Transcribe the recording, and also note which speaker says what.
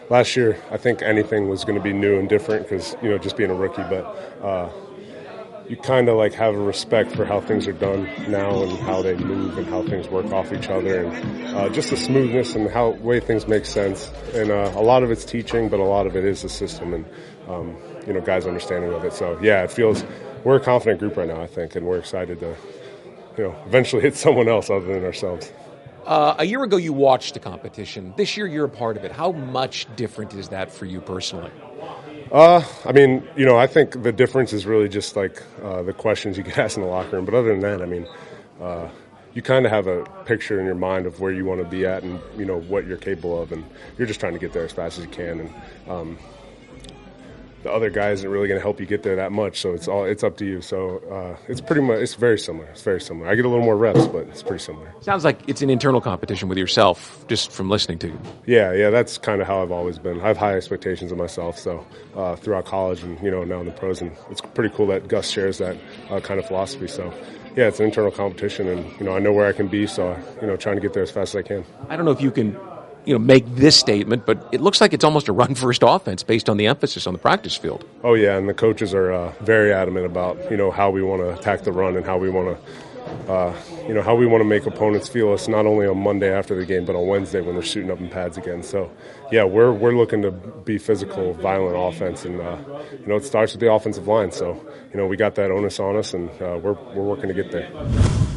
Speaker 1: last year I think anything was going to be new and different because just being a rookie, but you kind of like have a respect for how things are done now and how they move and how things work off each other and just the smoothness and how way things make sense. And a lot of it's teaching, but a lot of it is the system and guys' understanding of it. So yeah, we're a confident group right now, I think, and we're excited to eventually hit someone else other than ourselves.
Speaker 2: A year ago, you watched the competition. This year, you're a part of it. How much different is that for you personally?
Speaker 1: I think the difference is really just like the questions you get asked in the locker room. But other than that, you kind of have a picture in your mind of where you want to be at and, what you're capable of. And you're just trying to get there as fast as you can. And the other guy isn't really going to help you get there that much. So it's up to you. So it's very similar. It's very similar. I get a little more reps, but it's pretty similar.
Speaker 2: Sounds like it's an internal competition with yourself, just from listening to you.
Speaker 1: Yeah, that's kind of how I've always been. I have high expectations of myself, so throughout college and now in the pros, and it's pretty cool that Gus shares that kind of philosophy. So yeah, it's an internal competition, and I know where I can be, so trying to get there as fast as I can.
Speaker 2: I don't know if you can make this statement, but it looks like it's almost a run-first offense based on the emphasis on the practice field.
Speaker 1: Oh yeah, and the coaches are very adamant about how we want to attack the run and how we want to make opponents feel us not only on Monday after the game, but on Wednesday when they're shooting up in pads again. So, yeah, we're looking to be physical, violent offense, and it starts with the offensive line. So, we got that onus on us, and we're working to get there.